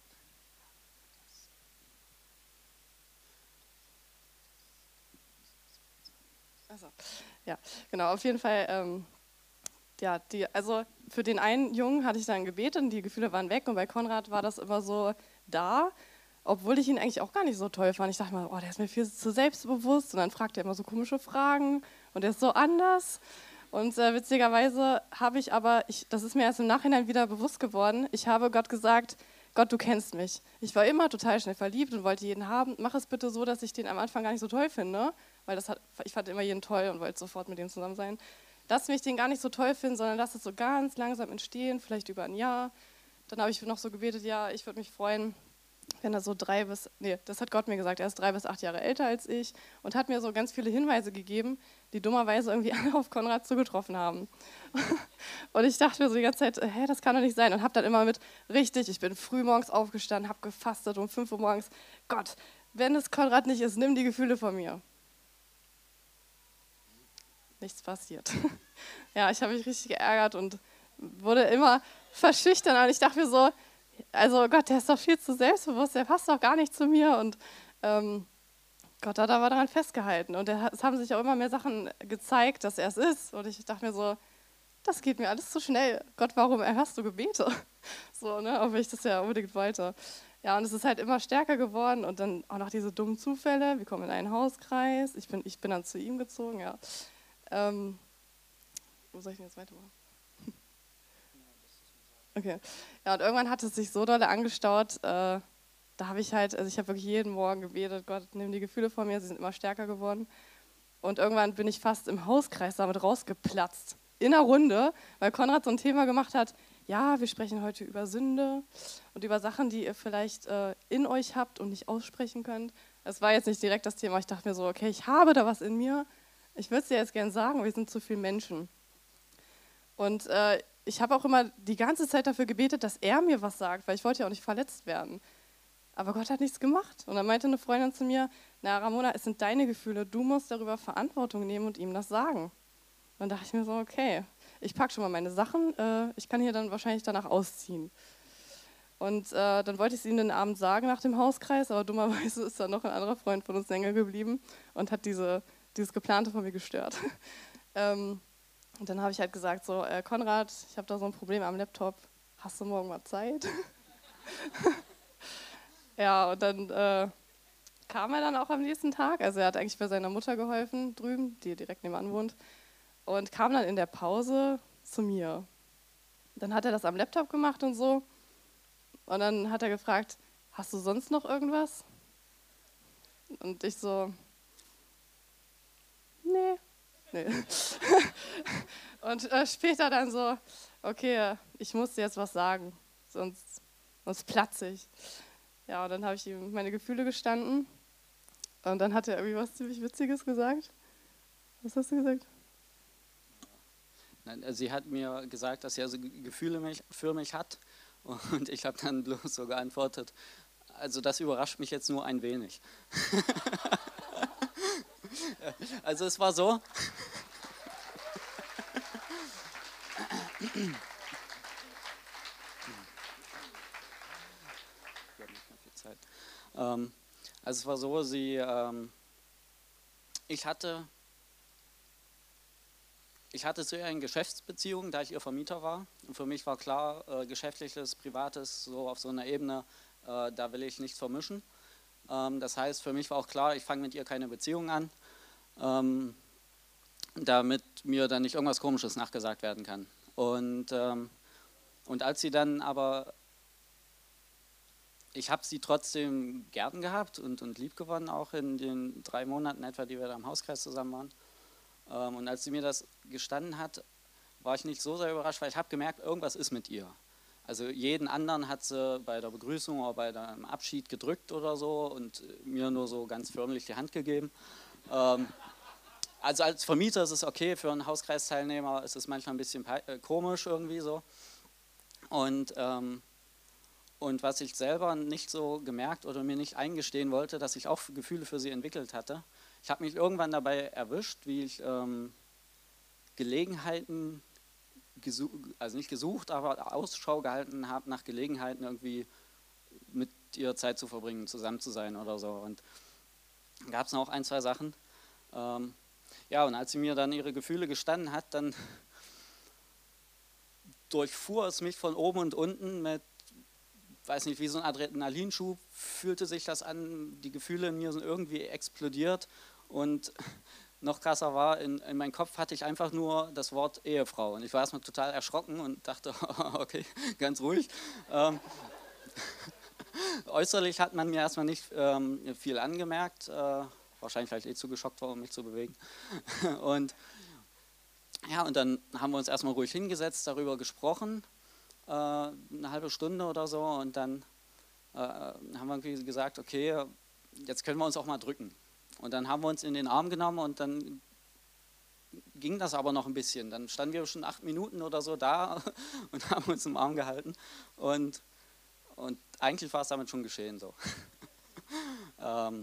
Achso, ja, genau, auf jeden Fall. Ähm, Ja, die, also für den einen Jungen hatte ich dann gebetet und die Gefühle waren weg und bei Konrad war das immer so da, obwohl ich ihn eigentlich auch gar nicht so toll fand. Ich dachte mal, oh, der ist mir viel zu selbstbewusst und dann fragt er immer so komische Fragen und der ist so anders. Und äh, witzigerweise habe ich aber, ich, das ist mir erst im Nachhinein wieder bewusst geworden, ich habe Gott gesagt, Gott, du kennst mich. Ich war immer total schnell verliebt und wollte jeden haben. Mach es bitte so, dass ich den am Anfang gar nicht so toll finde, weil das hat, ich fand immer jeden toll und wollte sofort mit ihm zusammen sein. Lass mich den gar nicht so toll finden, sondern lass es so ganz langsam entstehen, vielleicht über ein Jahr. Dann habe ich noch so gebetet, ja, ich würde mich freuen, wenn er so drei bis, nee, das hat Gott mir gesagt, er ist drei bis acht Jahre älter als ich und hat mir so ganz viele Hinweise gegeben, die dummerweise irgendwie alle auf Konrad zugetroffen haben. Und ich dachte mir so die ganze Zeit, hä, das kann doch nicht sein. Und habe dann immer mit, richtig, ich bin früh morgens aufgestanden, habe gefastet um fünf Uhr morgens, Gott, wenn es Konrad nicht ist, nimm die Gefühle von mir. Nichts passiert. Ja, ich habe mich richtig geärgert und wurde immer, verschüchtern. Und ich dachte mir so, also Gott, der ist doch viel zu selbstbewusst, der passt doch gar nicht zu mir. Und ähm, Gott hat aber daran festgehalten. Und er, es haben sich auch immer mehr Sachen gezeigt, dass er es ist. Und ich dachte mir so, das geht mir alles zu schnell. Gott, warum erhörst du Gebete? So, ne, aber ich das ja unbedingt wollte. Ja, und es ist halt immer stärker geworden. Und dann auch noch diese dummen Zufälle. Wir kommen in einen Hauskreis. Ich bin, ich bin dann zu ihm gezogen, ja. Ähm, wo soll ich denn jetzt weitermachen? Okay. Ja, und irgendwann hat es sich so doll angestaut, äh, da habe ich halt, also ich habe wirklich jeden Morgen gebetet, Gott, nimm die Gefühle von mir, sie sind immer stärker geworden. Und irgendwann bin ich fast im Hauskreis damit rausgeplatzt, in einer Runde, weil Konrad so ein Thema gemacht hat, ja, wir sprechen heute über Sünde und über Sachen, die ihr vielleicht äh, in euch habt und nicht aussprechen könnt. Es war jetzt nicht direkt das Thema, ich dachte mir so, okay, ich habe da was in mir, ich würde es dir jetzt gerne sagen, wir sind zu viele Menschen. Und äh, ich habe auch immer die ganze Zeit dafür gebetet, dass er mir was sagt, weil ich wollte ja auch nicht verletzt werden. Aber Gott hat nichts gemacht. Und dann meinte eine Freundin zu mir, na Ramona, es sind deine Gefühle, du musst darüber Verantwortung nehmen und ihm das sagen. Und dann dachte ich mir so, okay, ich packe schon mal meine Sachen, äh, ich kann hier dann wahrscheinlich danach ausziehen. Und äh, dann wollte ich es ihm den Abend sagen nach dem Hauskreis, aber dummerweise ist dann noch ein anderer Freund von uns länger geblieben und hat diese, dieses Geplante von mir gestört. ähm, und dann habe ich halt gesagt, so, äh, Konrad, ich habe da so ein Problem am Laptop, hast du morgen mal Zeit? Ja, und dann äh, kam er dann auch am nächsten Tag, also er hat eigentlich bei seiner Mutter geholfen drüben, die direkt nebenan wohnt, und kam dann in der Pause zu mir. Dann hat er das am Laptop gemacht und so, und dann hat er gefragt, hast du sonst noch irgendwas? Und ich so, nee, nee. Und äh, später dann so, okay, ich muss dir jetzt was sagen, sonst, sonst platze ich. Ja, und dann habe ich ihm meine Gefühle gestanden und dann hat er irgendwie was ziemlich Witziges gesagt. Was hast du gesagt? Nein, sie hat mir gesagt, dass sie also Gefühle mich, für mich hat und ich habe dann bloß so geantwortet, also das überrascht mich jetzt nur ein wenig. Also es war so, ähm, also es war so, sie, ähm, ich hatte Ich hatte zu ihr eine Geschäftsbeziehung, da ich ihr Vermieter war. Und für mich war klar, äh, geschäftliches, privates, so auf so einer Ebene, äh, da will ich nichts vermischen. Ähm, das heißt, für mich war auch klar, ich fange mit ihr keine Beziehung an, ähm, damit mir dann nicht irgendwas Komisches nachgesagt werden kann. Und, ähm, und als sie dann aber, ich habe sie trotzdem gern gehabt und, und lieb gewonnen, auch in den drei Monaten etwa, die wir da im Hauskreis zusammen waren. Und als sie mir das gestanden hat, war ich nicht so sehr überrascht, weil ich habe gemerkt, irgendwas ist mit ihr. Also jeden anderen hat sie bei der Begrüßung oder bei dem Abschied gedrückt oder so und mir nur so ganz förmlich die Hand gegeben. Also als Vermieter ist es okay, für einen Hauskreisteilnehmer ist es manchmal ein bisschen komisch irgendwie so. Und, ähm, und was ich selber nicht so gemerkt oder mir nicht eingestehen wollte, dass ich auch Gefühle für sie entwickelt hatte. Ich habe mich irgendwann dabei erwischt, wie ich ähm, Gelegenheiten, also nicht gesucht, aber Ausschau gehalten habe nach Gelegenheiten, irgendwie mit ihr Zeit zu verbringen, zusammen zu sein oder so. Und da gab es noch ein, zwei Sachen. Ähm, ja, und als sie mir dann ihre Gefühle gestanden hat, dann durchfuhr es mich von oben und unten mit, weiß nicht, wie so ein Adrenalinschub fühlte sich das an, die Gefühle in mir sind irgendwie explodiert und noch krasser war, in, in meinem Kopf hatte ich einfach nur das Wort Ehefrau und ich war erstmal total erschrocken und dachte, okay, ganz ruhig. Ähm, äußerlich hat man mir erstmal nicht ähm, viel angemerkt, äh, wahrscheinlich, weil ich eh zu geschockt war, um mich zu bewegen. Und ja, und dann haben wir uns erstmal ruhig hingesetzt, darüber gesprochen, äh, eine halbe Stunde oder so und dann äh, haben wir irgendwie gesagt, okay, jetzt können wir uns auch mal drücken. Und dann haben wir uns in den Arm genommen und dann ging das aber noch ein bisschen. Dann standen wir schon acht Minuten oder so da und haben uns im Arm gehalten und, und eigentlich war es damit schon geschehen so. ähm,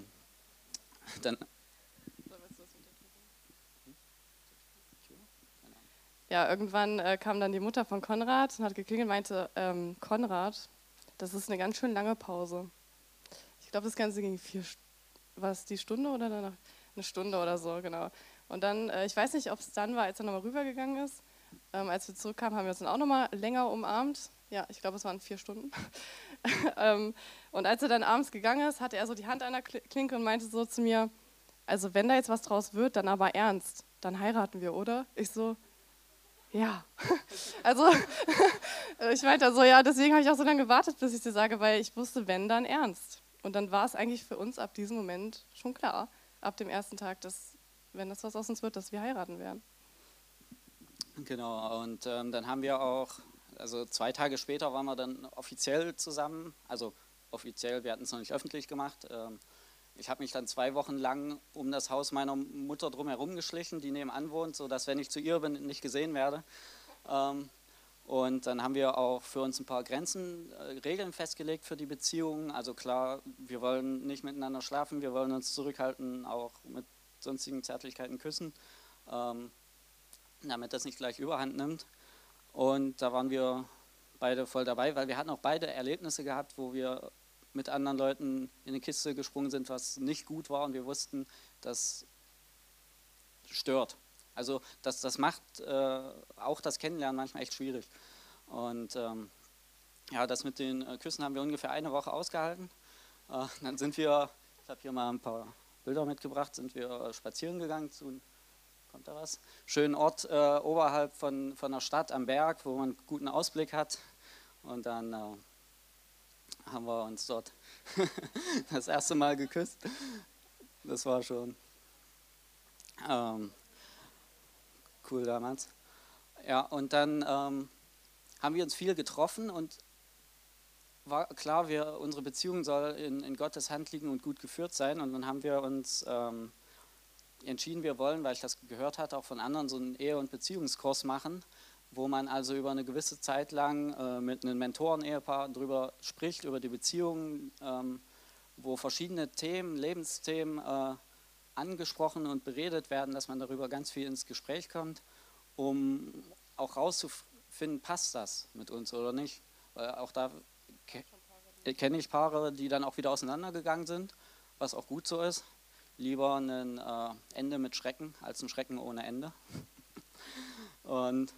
dann ja, irgendwann äh, kam dann die Mutter von Konrad und hat geklingelt und meinte, ähm, Konrad, das ist eine ganz schön lange Pause. Ich glaube, das Ganze ging vier, war es die Stunde oder danach? Eine Stunde oder so, genau. Und dann, äh, ich weiß nicht, ob es dann war, als er nochmal rübergegangen ist. Ähm, als wir zurückkamen, haben wir uns dann auch nochmal länger umarmt. Ja, ich glaube, es waren vier Stunden. ähm, und als er dann abends gegangen ist, hatte er so die Hand an der Klinke und meinte so zu mir, also wenn da jetzt was draus wird, dann aber ernst, dann heiraten wir, oder? Ich so, ja. Also ich meinte so, ja, deswegen habe ich auch so lange gewartet, bis ich dir sage, weil ich wusste, wenn, dann ernst. Und dann war es eigentlich für uns ab diesem Moment schon klar, ab dem ersten Tag, dass, wenn das was aus uns wird, dass wir heiraten werden. Genau, und ähm, dann haben wir auch, also zwei Tage später waren wir dann offiziell zusammen, also offiziell, wir hatten es noch nicht öffentlich gemacht. Ähm, ich habe mich dann zwei Wochen lang um das Haus meiner Mutter drumherum geschlichen, die nebenan wohnt, sodass, wenn ich zu ihr bin, nicht gesehen werde. Ähm, Und dann haben wir auch für uns ein paar Grenzen, äh, Regeln festgelegt für die Beziehungen. Also klar, wir wollen nicht miteinander schlafen, wir wollen uns zurückhalten, auch mit sonstigen Zärtlichkeiten küssen, ähm, damit das nicht gleich Überhand nimmt. Und da waren wir beide voll dabei, weil wir hatten auch beide Erlebnisse gehabt, wo wir mit anderen Leuten in eine Kiste gesprungen sind, was nicht gut war, und wir wussten, das stört. Also das, das macht äh, auch das Kennenlernen manchmal echt schwierig. Und ähm, ja, das mit den äh, Küssen haben wir ungefähr eine Woche ausgehalten. Äh, dann sind wir, ich habe hier mal ein paar Bilder mitgebracht, sind wir äh, spazieren gegangen zu, kommt da was? Schönen Ort äh, oberhalb von, von der Stadt am Berg, wo man einen guten Ausblick hat. Und dann äh, haben wir uns dort das erste Mal geküsst. Das war schon ähm, cool damals. Ja, und dann ähm, haben wir uns viel getroffen und war klar, wir, unsere Beziehung soll in, in Gottes Hand liegen und gut geführt sein. Und dann haben wir uns ähm, entschieden, wir wollen, weil ich das gehört hatte, auch von anderen, so einen Ehe- und Beziehungskurs machen, wo man also über eine gewisse Zeit lang äh, mit einem Mentoren-Ehepaar drüber spricht, über die Beziehung, ähm, wo verschiedene Themen, Lebensthemen äh, angesprochen und beredet werden, dass man darüber ganz viel ins Gespräch kommt, um auch rauszufinden, passt das mit uns oder nicht. Weil auch da ke- kenne ich Paare, die dann auch wieder auseinandergegangen sind, was auch gut so ist. Lieber ein äh, Ende mit Schrecken als ein Schrecken ohne Ende. Und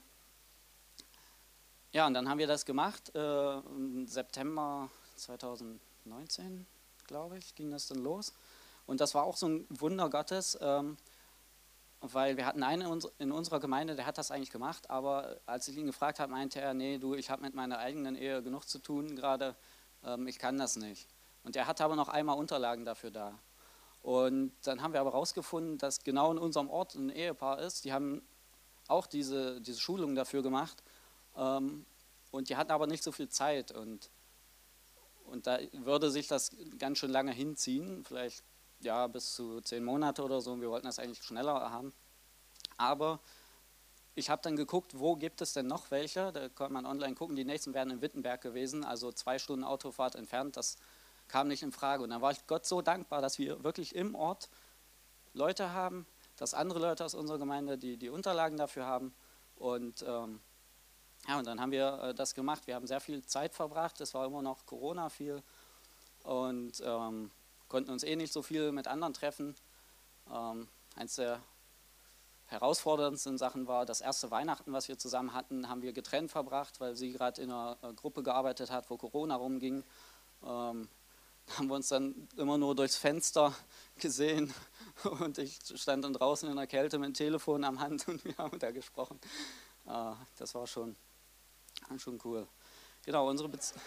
ja, und dann haben wir das gemacht. Äh, im September zweitausendneunzehn, glaube ich, ging das dann los. Und das war auch so ein Wunder Gottes, ähm, weil wir hatten einen in, uns, in unserer Gemeinde, der hat das eigentlich gemacht, aber als ich ihn gefragt habe, meinte er, nee, du, ich habe mit meiner eigenen Ehe genug zu tun gerade, ähm, ich kann das nicht. Und er hatte aber noch einmal Unterlagen dafür da. Und dann haben wir aber herausgefunden, dass genau in unserem Ort ein Ehepaar ist, die haben auch diese, diese Schulung dafür gemacht, ähm, und die hatten aber nicht so viel Zeit, und, und da würde sich das ganz schön lange hinziehen, vielleicht ja, bis zu zehn Monate oder so, und wir wollten das eigentlich schneller haben. Aber ich habe dann geguckt, wo gibt es denn noch welche, da konnte man online gucken, die nächsten wären in Wittenberg gewesen, also zwei Stunden Autofahrt entfernt, das kam nicht in Frage. Und dann war ich Gott so dankbar, dass wir wirklich im Ort Leute haben, dass andere Leute aus unserer Gemeinde die, die Unterlagen dafür haben. Und ähm, ja, und dann haben wir äh, das gemacht, wir haben sehr viel Zeit verbracht, es war immer noch Corona viel, und ähm, konnten uns eh nicht so viel mit anderen treffen. Ähm, eins der herausforderndsten Sachen war, das erste Weihnachten, was wir zusammen hatten, haben wir getrennt verbracht, weil sie gerade in einer Gruppe gearbeitet hat, wo Corona rumging. Ähm, haben wir uns dann immer nur durchs Fenster gesehen, und ich stand dann draußen in der Kälte mit dem Telefon am Hand und wir haben da gesprochen. Äh, das war schon, schon cool. Genau, unsere Beziehung.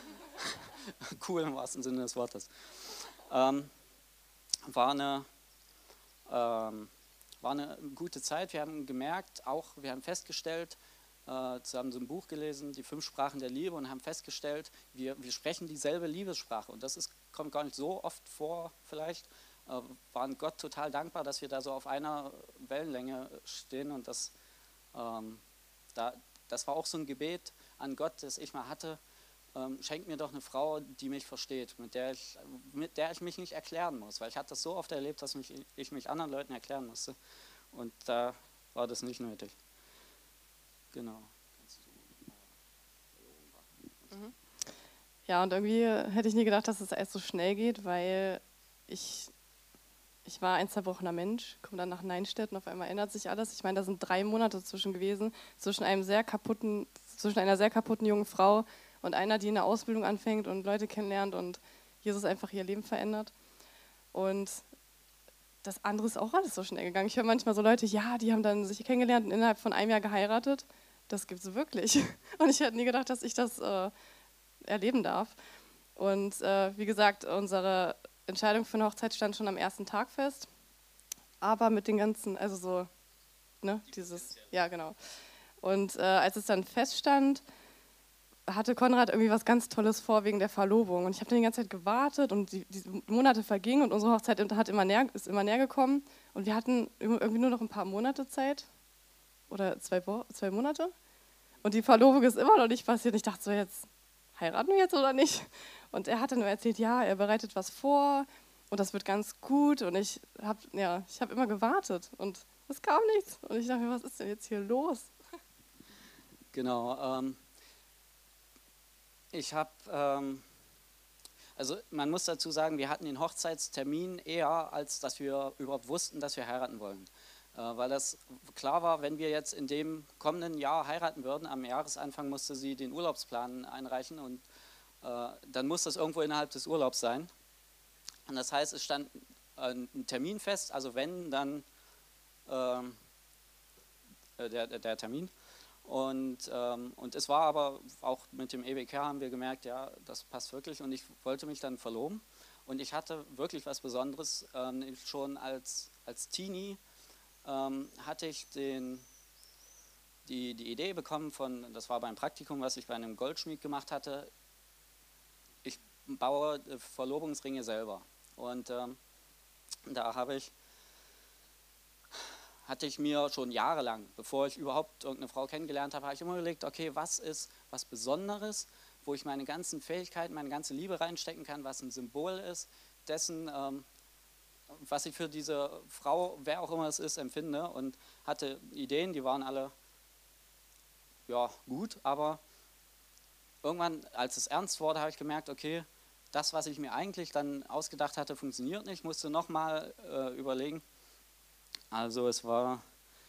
Cool im wahrsten Sinne des Wortes. Ähm, war, eine, ähm, war eine gute Zeit. Wir haben gemerkt, auch wir haben festgestellt, äh, zusammen so ein Buch gelesen, die fünf Sprachen der Liebe, und haben festgestellt, wir, wir sprechen dieselbe Liebessprache, und das ist, kommt gar nicht so oft vor vielleicht. Äh, waren Gott total dankbar, dass wir da so auf einer Wellenlänge stehen, und das, ähm, da, das war auch so ein Gebet an Gott, das ich mal hatte. Ähm, schenk mir doch eine Frau, die mich versteht, mit der, ich, mit der ich mich nicht erklären muss, weil ich hatte das so oft erlebt, dass mich, ich mich anderen Leuten erklären musste, und da war das nicht nötig. Genau. Kannst du äh, Verlobung machen? Mhm. Ja, und irgendwie hätte ich nie gedacht, dass es erst so schnell geht, weil ich, ich war ein zerbrochener Mensch, komme dann nach Neinstedt und auf einmal ändert sich alles. Ich meine, da sind drei Monate zwischen gewesen, zwischen einem sehr kaputten, zwischen einer sehr kaputten jungen Frau und einer, die eine Ausbildung anfängt und Leute kennenlernt und Jesus einfach ihr Leben verändert. Und das andere ist auch alles so schnell gegangen. Ich höre manchmal so Leute, ja, die haben dann sich kennengelernt und innerhalb von einem Jahr geheiratet. Das gibt es wirklich. Und ich hätte nie gedacht, dass ich das äh, erleben darf. Und äh, wie gesagt, unsere Entscheidung für eine Hochzeit stand schon am ersten Tag fest. Aber mit den ganzen, also so, ne, dieses, ja genau. Und äh, als es dann feststand, hatte Konrad irgendwie was ganz Tolles vor wegen der Verlobung. Und ich habe dann die ganze Zeit gewartet und die, die Monate vergingen und unsere Hochzeit hat immer näher, ist immer näher gekommen. Und wir hatten irgendwie nur noch ein paar Monate Zeit oder zwei, zwei Monate. Und die Verlobung ist immer noch nicht passiert. Ich dachte so, jetzt heiraten wir jetzt oder nicht? Und er hatte nur erzählt, ja, er bereitet was vor und das wird ganz gut. Und ich habe ja, ich hab immer gewartet und es kam nichts. Und ich dachte mir, was ist denn jetzt hier los? Genau. Ähm Ich habe, ähm, also man muss dazu sagen, wir hatten den Hochzeitstermin eher, als dass wir überhaupt wussten, dass wir heiraten wollen. Äh, weil das klar war, wenn wir jetzt in dem kommenden Jahr heiraten würden, am Jahresanfang musste sie den Urlaubsplan einreichen und äh, dann muss das irgendwo innerhalb des Urlaubs sein. Und das heißt, es stand äh, ein Termin fest, also wenn, dann äh, der, der Termin. Und, ähm, und es war aber auch mit dem E B K haben wir gemerkt, ja, das passt wirklich und ich wollte mich dann verloben. Und ich hatte wirklich was Besonderes, ähm, schon als, als Teenie ähm, hatte ich den, die, die Idee bekommen von, das war beim Praktikum, was ich bei einem Goldschmied gemacht hatte, ich baue Verlobungsringe selber. Und ähm, da habe ich hatte ich mir schon jahrelang, bevor ich überhaupt irgendeine Frau kennengelernt habe, habe ich immer überlegt, okay, was ist was Besonderes, wo ich meine ganzen Fähigkeiten, meine ganze Liebe reinstecken kann, was ein Symbol ist, dessen, ähm, was ich für diese Frau, wer auch immer es ist, empfinde und hatte Ideen, die waren alle ja, gut, aber irgendwann, als es ernst wurde, habe ich gemerkt, okay, das, was ich mir eigentlich dann ausgedacht hatte, funktioniert nicht, musste nochmal äh, überlegen. Also es war,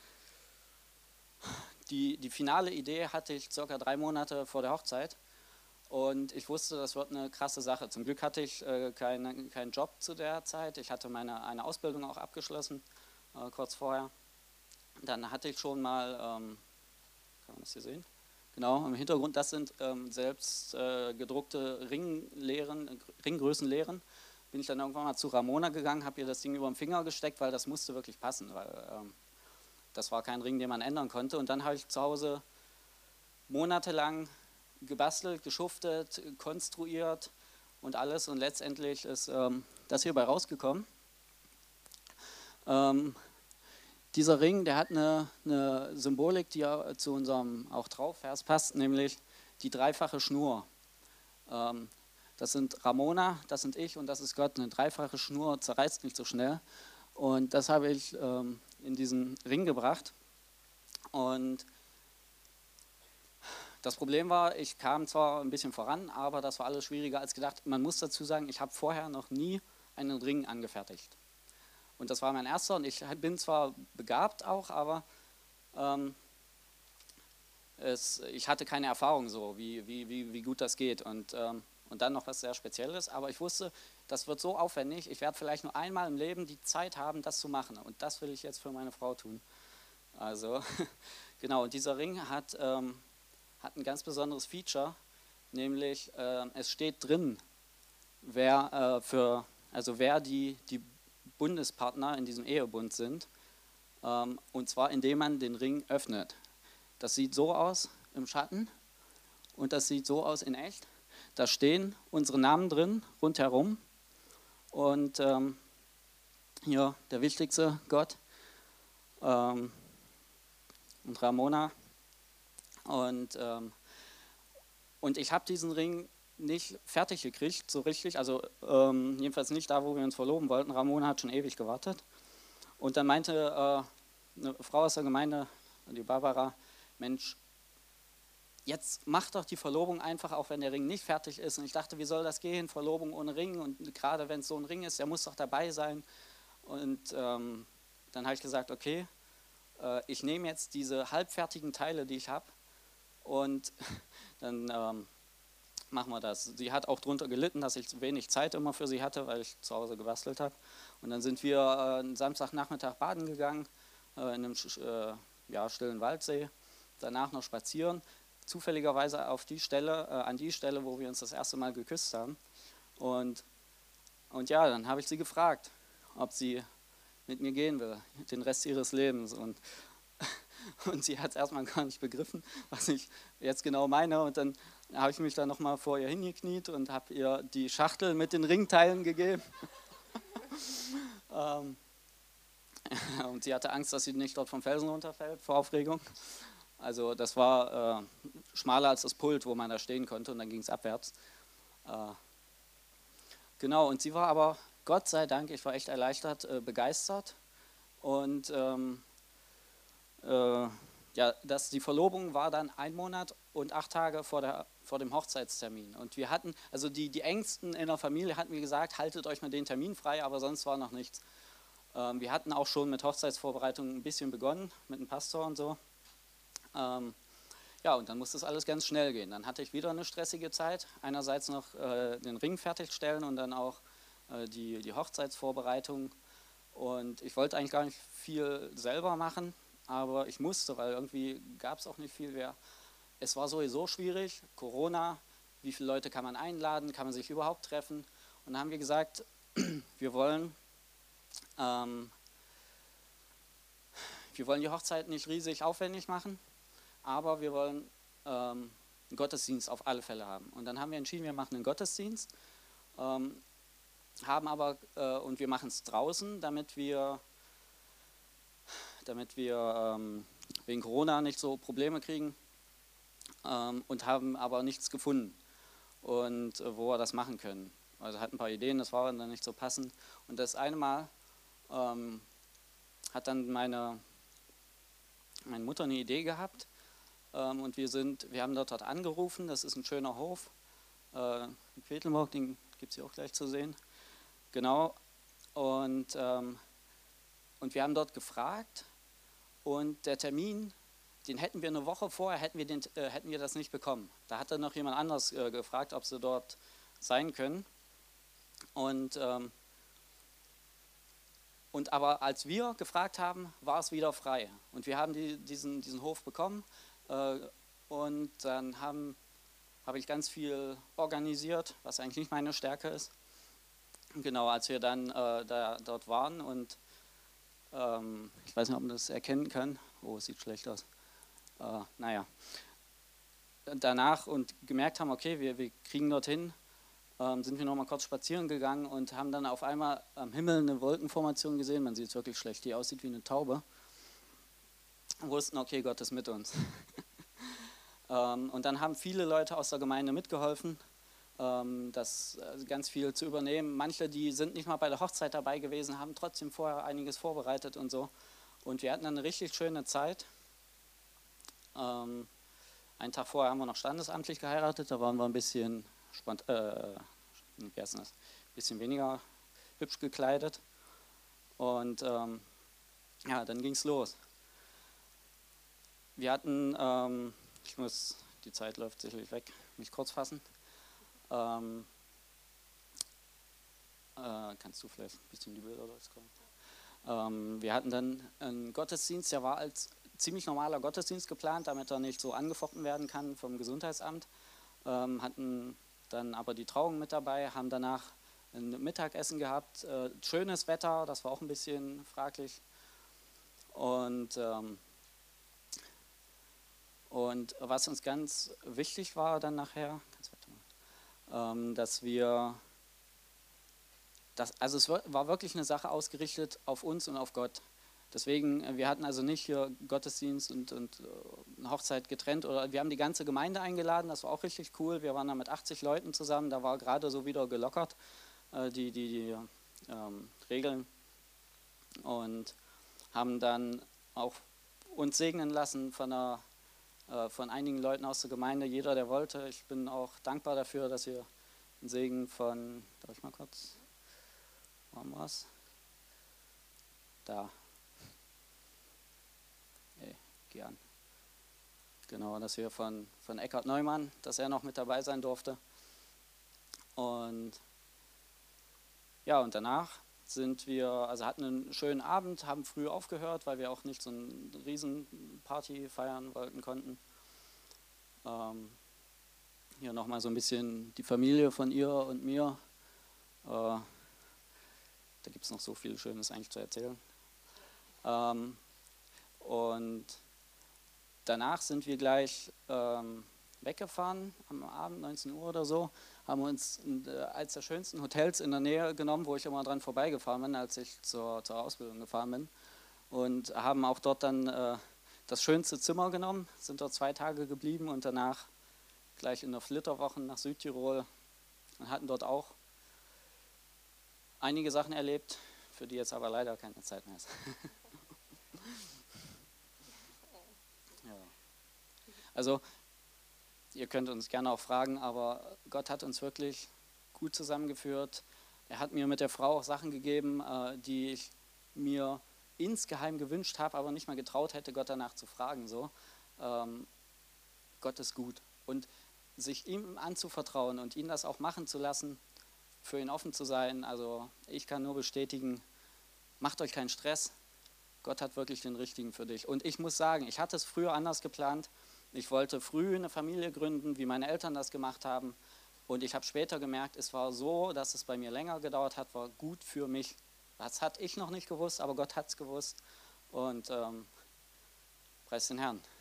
die, die finale Idee hatte ich circa drei Monate vor der Hochzeit und ich wusste, das wird eine krasse Sache. Zum Glück hatte ich äh, keine, keinen Job zu der Zeit, ich hatte meine, eine Ausbildung auch abgeschlossen, äh, kurz vorher. Dann hatte ich schon mal, ähm, kann man das hier sehen? Genau, im Hintergrund, das sind ähm, selbst äh, gedruckte Ringlehren, Ringgrößenlehren. Bin ich dann irgendwann mal zu Ramona gegangen, habe ihr das Ding über den Finger gesteckt, weil das musste wirklich passen, weil ähm, das war kein Ring, den man ändern konnte. Und dann habe ich zu Hause monatelang gebastelt, geschuftet, konstruiert und alles. Und letztendlich ist ähm, das hierbei rausgekommen. Ähm, dieser Ring, der hat eine, eine Symbolik, die ja zu unserem auch Trauvers passt, nämlich die dreifache Schnur. Ähm, Das sind Ramona, das sind ich und das ist Gott. Eine dreifache Schnur zerreißt nicht so schnell. Und das habe ich ähm, in diesen Ring gebracht. Und das Problem war, ich kam zwar ein bisschen voran, aber das war alles schwieriger als gedacht. Man muss dazu sagen, ich habe vorher noch nie einen Ring angefertigt. Und das war mein erster und ich bin zwar begabt auch, aber ähm, es, ich hatte keine Erfahrung so, wie, wie, wie, wie gut das geht. Und ähm, Und dann noch was sehr Spezielles, aber ich wusste, das wird so aufwendig, ich werde vielleicht nur einmal im Leben die Zeit haben, das zu machen und das will ich jetzt für meine Frau tun. Also, genau, und dieser Ring hat, ähm, hat ein ganz besonderes Feature, nämlich äh, es steht drin, wer, äh, für, also wer die, die Bundespartner in diesem Ehebund sind, ähm, und zwar indem man den Ring öffnet. Das sieht so aus im Schatten und das sieht so aus in echt. Da stehen unsere Namen drin, rundherum. Und ähm, hier der wichtigste, Gott ähm, und Ramona. Und, ähm, und ich habe diesen Ring nicht fertig gekriegt, so richtig. Also ähm, jedenfalls nicht da, wo wir uns verloben wollten. Ramona hat schon ewig gewartet. Und dann meinte äh, eine Frau aus der Gemeinde, die Barbara, Mensch, jetzt mach doch die Verlobung einfach, auch wenn der Ring nicht fertig ist. Und ich dachte, wie soll das gehen, Verlobung ohne Ring? Und gerade wenn es so ein Ring ist, der muss doch dabei sein. Und ähm, dann habe ich gesagt, okay, äh, ich nehme jetzt diese halbfertigen Teile, die ich habe, und dann ähm, machen wir das. Sie hat auch darunter gelitten, dass ich zu wenig Zeit immer für sie hatte, weil ich zu Hause gebastelt habe. Und dann sind wir äh, einen Samstagnachmittag baden gegangen, äh, in einem äh, ja, stillen Waldsee, danach noch spazieren, zufälligerweise auf die Stelle, äh, an die Stelle, wo wir uns das erste Mal geküsst haben. Und, und ja, dann habe ich sie gefragt, ob sie mit mir gehen will, den Rest ihres Lebens. Und, und sie hat es erstmal gar nicht begriffen, was ich jetzt genau meine. Und dann habe ich mich dann nochmal vor ihr hingekniet und habe ihr die Schachtel mit den Ringteilen gegeben. ähm, und sie hatte Angst, dass sie nicht dort vom Felsen runterfällt, vor Aufregung. Also das war äh, schmaler als das Pult, wo man da stehen konnte, und dann ging es abwärts. Äh, genau, und sie war aber, Gott sei Dank, ich war echt erleichtert, äh, begeistert. Und ähm, äh, ja, das, die Verlobung war dann ein Monat und acht Tage vor, der, vor dem Hochzeitstermin. Und wir hatten, also die, die Ängsten in der Familie hatten wir gesagt, haltet euch mal den Termin frei, aber sonst war noch nichts. Ähm, wir hatten auch schon mit Hochzeitsvorbereitungen ein bisschen begonnen, mit dem Pastor und so. Ähm, ja, und dann musste es alles ganz schnell gehen. Dann hatte ich wieder eine stressige Zeit. Einerseits noch äh, den Ring fertigstellen und dann auch äh, die, die Hochzeitsvorbereitung. Und ich wollte eigentlich gar nicht viel selber machen, aber ich musste, weil irgendwie gab es auch nicht viel mehr. Es war sowieso schwierig, Corona, wie viele Leute kann man einladen, kann man sich überhaupt treffen? Und dann haben wir gesagt, wir wollen, ähm, wir wollen die Hochzeit nicht riesig aufwendig machen, aber wir wollen ähm, einen Gottesdienst auf alle Fälle haben. Und dann haben wir entschieden, wir machen einen Gottesdienst, ähm, haben aber, äh, und wir machen es draußen, damit wir, damit wir ähm, wegen Corona nicht so Probleme kriegen, ähm, und haben aber nichts gefunden, und äh, wo wir das machen können. Also hatten ein paar Ideen, das war dann nicht so passend. Und das eine Mal ähm, hat dann meine, meine Mutter eine Idee gehabt, ähm, und wir, sind, wir haben dort, dort angerufen. Das ist ein schöner Hof äh, in Quedlinburg, den gibt es hier auch gleich zu sehen. Genau, und, ähm, und wir haben dort gefragt, und der Termin, den hätten wir eine Woche vorher, hätten wir, den, äh, hätten wir das nicht bekommen. Da hatte noch jemand anders äh, gefragt, ob sie dort sein können. Und, ähm, und aber als wir gefragt haben, war es wieder frei. Und wir haben die, diesen, diesen Hof bekommen, äh, und dann haben, habe ich ganz viel organisiert, was eigentlich nicht meine Stärke ist. Genau, als wir dann äh, da, dort waren, und ähm, ich weiß nicht, ob man das erkennen kann. Oh, es sieht schlecht aus. Äh, naja, danach und gemerkt haben, okay, wir, wir kriegen dorthin, ähm, sind wir noch mal kurz spazieren gegangen und haben dann auf einmal am Himmel eine Wolkenformation gesehen. Man sieht es wirklich schlecht, die aussieht wie eine Taube. Und wussten, okay, Gott ist mit uns. ähm, und dann haben viele Leute aus der Gemeinde mitgeholfen, das ganz viel zu übernehmen. Manche, die sind nicht mal bei der Hochzeit dabei gewesen, haben trotzdem vorher einiges vorbereitet und so. Und wir hatten dann eine richtig schöne Zeit. Ähm, einen Tag vorher haben wir noch standesamtlich geheiratet, da waren wir ein bisschen, spont äh, wie heißt das? Ein bisschen weniger hübsch gekleidet. Und ähm, ja, dann ging es los. Wir hatten, ähm, ich muss, die Zeit läuft sicherlich weg, mich kurz fassen. Ähm, äh, kannst du vielleicht ein bisschen die Bilder durchscrollen? Ähm, wir hatten dann einen Gottesdienst, der war als ziemlich normaler Gottesdienst geplant, damit er nicht so angefochten werden kann vom Gesundheitsamt. Ähm, hatten dann aber die Trauung mit dabei, haben danach ein Mittagessen gehabt, äh, schönes Wetter, das war auch ein bisschen fraglich. Und, ähm, und was uns ganz wichtig war dann nachher, kannst du weitermachen? Dass wir, das, also es war wirklich eine Sache ausgerichtet auf uns und auf Gott. Deswegen, wir hatten also nicht hier Gottesdienst und, und eine Hochzeit getrennt, oder wir haben die ganze Gemeinde eingeladen, das war auch richtig cool. Wir waren da mit achtzig Leuten zusammen, da war gerade so wieder gelockert, äh, die, die, die ähm, Regeln, und haben dann auch uns segnen lassen von einer äh, von einigen Leuten aus der Gemeinde, jeder, der wollte. Ich bin auch dankbar dafür, dass ihr einen Segen von, darf ich mal kurz, machen wir es? Da. Nee, geh an. Genau, dass wir von, von Eckhard Neumann, dass er noch mit dabei sein durfte. Und ja, und danach sind wir, also hatten einen schönen Abend, haben früh aufgehört, weil wir auch nicht so eine Riesenparty feiern wollten konnten. Ähm, hier nochmal so ein bisschen die Familie von ihr und mir. Äh, da gibt es noch so viel Schönes eigentlich zu erzählen. Ähm, und danach sind wir gleich ähm, weggefahren, am Abend, neunzehn Uhr oder so, haben uns äh, eines der schönsten Hotels in der Nähe genommen, wo ich immer dran vorbeigefahren bin, als ich zur, zur Ausbildung gefahren bin. Und haben auch dort dann äh, das schönste Zimmer genommen, sind dort zwei Tage geblieben und danach gleich in der Flitterwochen nach Südtirol und hatten dort auch einige Sachen erlebt, für die jetzt aber leider keine Zeit mehr ist. Ja. Also, ihr könnt uns gerne auch fragen, aber Gott hat uns wirklich gut zusammengeführt. Er hat mir mit der Frau auch Sachen gegeben, die ich mir insgeheim gewünscht habe, aber nicht mal getraut hätte, Gott danach zu fragen. So. Ähm, Gott ist gut. Und sich ihm anzuvertrauen und ihn das auch machen zu lassen, für ihn offen zu sein, also ich kann nur bestätigen, macht euch keinen Stress. Gott hat wirklich den Richtigen für dich. Und ich muss sagen, ich hatte es früher anders geplant. Ich wollte früh eine Familie gründen, wie meine Eltern das gemacht haben. Und ich habe später gemerkt, es war so, dass es bei mir länger gedauert hat, war gut für mich. Das hatte ich noch nicht gewusst, aber Gott hat es gewusst. Und ähm, preis den Herrn.